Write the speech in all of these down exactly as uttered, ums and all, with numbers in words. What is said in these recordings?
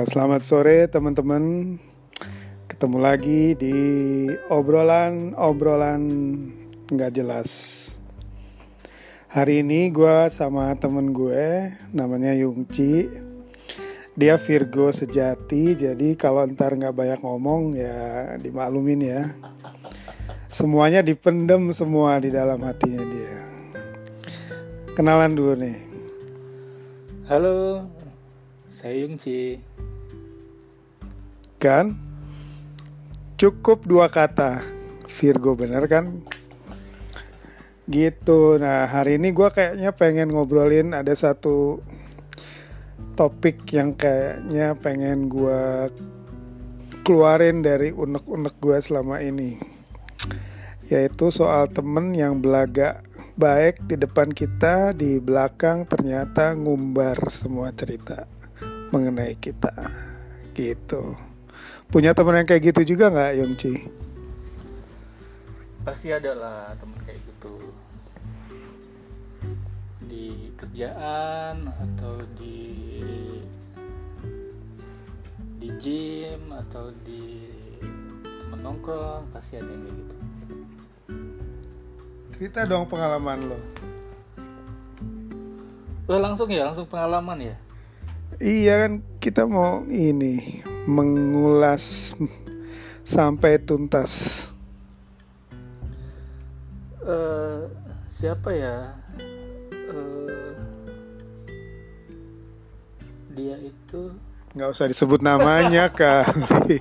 Selamat sore teman-teman. Ketemu lagi di obrolan-obrolan gak jelas. Hari ini gue sama temen gue namanya Yungci. Dia Virgo sejati, jadi kalau ntar gak banyak ngomong ya dimaklumin ya. Semuanya dipendem semua di dalam hatinya dia. Kenalan dulu nih. Halo, saya Yungci. Kan cukup dua kata Virgo, bener kan? Gitu. Nah, hari ini gue kayaknya pengen ngobrolin ada satu topik yang kayaknya pengen gue keluarin dari unek-unek gue selama ini, yaitu soal temen yang belaga baik di depan kita, di belakang ternyata ngumbar semua cerita mengenai kita. Gitu. Punya teman yang kayak gitu juga gak, Yongci? Pasti ada lah teman kayak gitu. Di kerjaan atau di di gym atau di temen nongkrong, pasti ada yang kayak gitu. Cerita dong pengalaman lo. Wah, langsung ya, langsung pengalaman ya. Iya kan, kita mau ini mengulas sampai tuntas. Uh, siapa ya? Uh, dia itu nggak usah disebut namanya kali.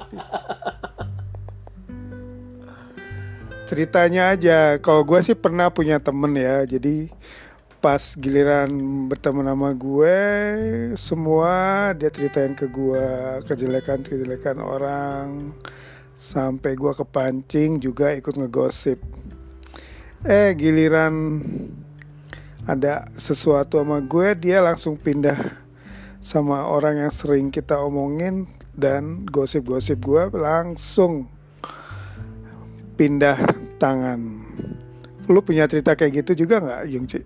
Ceritanya aja. Kalau gue sih pernah punya temen ya. Jadi pas giliran berteman sama gue, semua dia ceritain ke gue kejelekan-kejelekan orang, sampai gue kepancing juga ikut ngegosip. Eh giliran ada sesuatu sama gue, dia langsung pindah sama orang yang sering kita omongin, dan gosip-gosip gue langsung pindah tangan. Lu punya cerita kayak gitu juga gak, Yungci?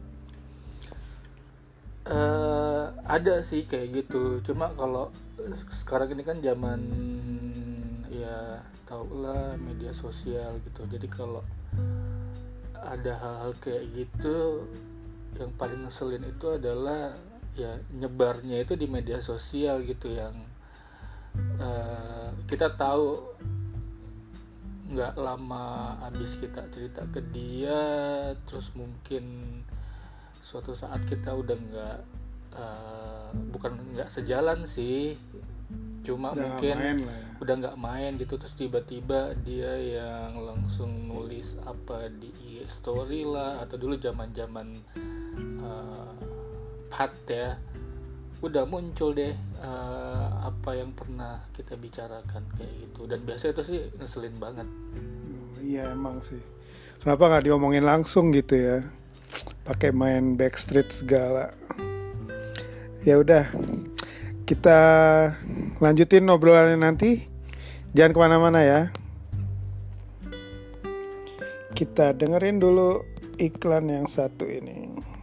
Uh, ada sih kayak gitu. Cuma kalau sekarang ini kan zaman ya tau lah media sosial gitu. Jadi kalau ada hal-hal kayak gitu, yang paling ngeselin itu adalah ya nyebarnya itu di media sosial gitu, yang uh, kita tahu nggak lama habis kita cerita ke dia, terus mungkin suatu saat kita udah nggak uh, bukan nggak sejalan sih, cuma udah mungkin ya. udah nggak main gitu, terus tiba-tiba dia yang langsung nulis apa di I G story lah, atau dulu zaman-zaman uh, pat ya, udah muncul deh uh, apa yang pernah kita bicarakan kayak gitu. Dan biasanya itu sih ngeselin banget. Oh, iya emang sih. Kenapa nggak diomongin langsung gitu ya? Pakai main backstreet segala. Ya udah, kita lanjutin obrolannya nanti. Jangan kemana-mana ya. Kita dengerin dulu iklan yang satu ini.